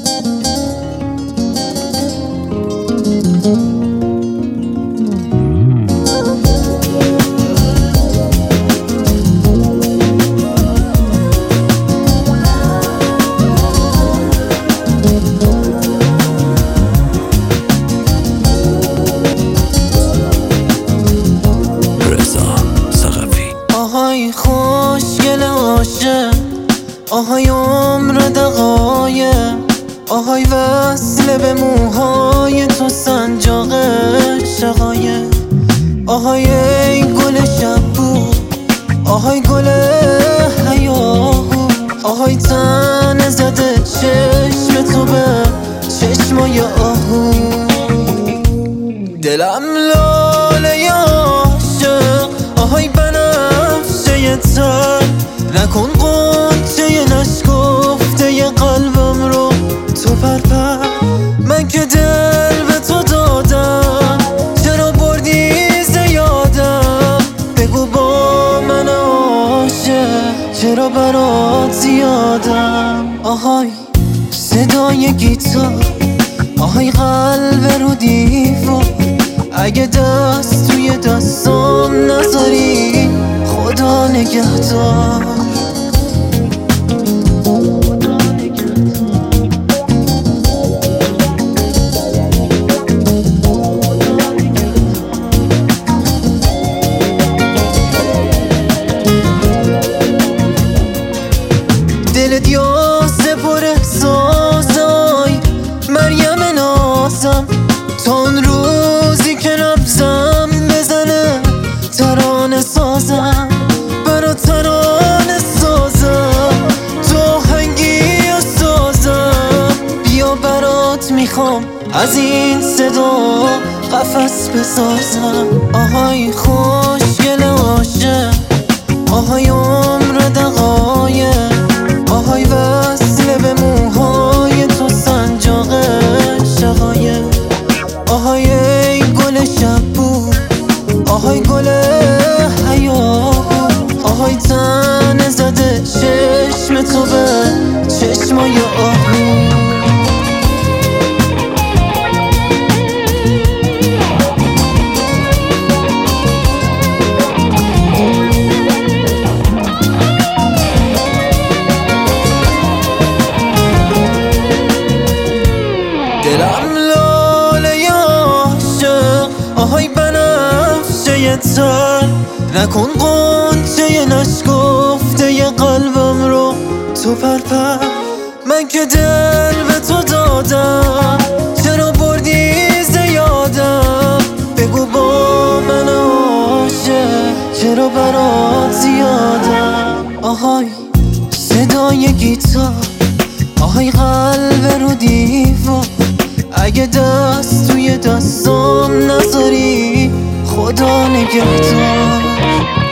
آهای خوشگل عاشق، آهای عمر دقایق، آهای وصل به موهای تو سنجاق شقایق، آهای ای گل شبو، آهای گل حیاهو، آهای تن زده چشم تو به چشمای آهو. دلم لاله عاشق، آهای بنفشه تر، نکن قنچه نشکفته قلبم رو تو پرپر. من که دل به تو دادم، چرا بردی زیادم؟ بگو با من عاشق، چرا برات زیادم؟ آهای صدای گیتار، آهای قلب رو دیوار، اگه دست توی دستام نذاری خدا نگهدار. دلت یاسه پر احساسای مریم نازم، تا اون روزی که نبزم بزنه ترانه سازم، برا ترانه سازم، تو آهنگی سازم. بیا برات میخوام از این صدا قفس بسازم. آهای خوشگل عاشق، آهای عمر دقایق، آهای وصل به موهای تو سنجاق شقایق، آهای ای گل شبو، آهای گل حیاهو، آهای تن زده چشم تو به چشمای آهو. دلم لاله عاشق، آهای بنفشه تر، نکن قنچه نشکفته قلبم رو تو پرپر. من که دل به تو دادم، چرا بردی زیادم؟ بگو با من عاشق، چرا برات زیادم؟ آهای صدای گیتار، آهای قلب رو دیوار، اگه دست توی دستام نذاری خدا نگهدار.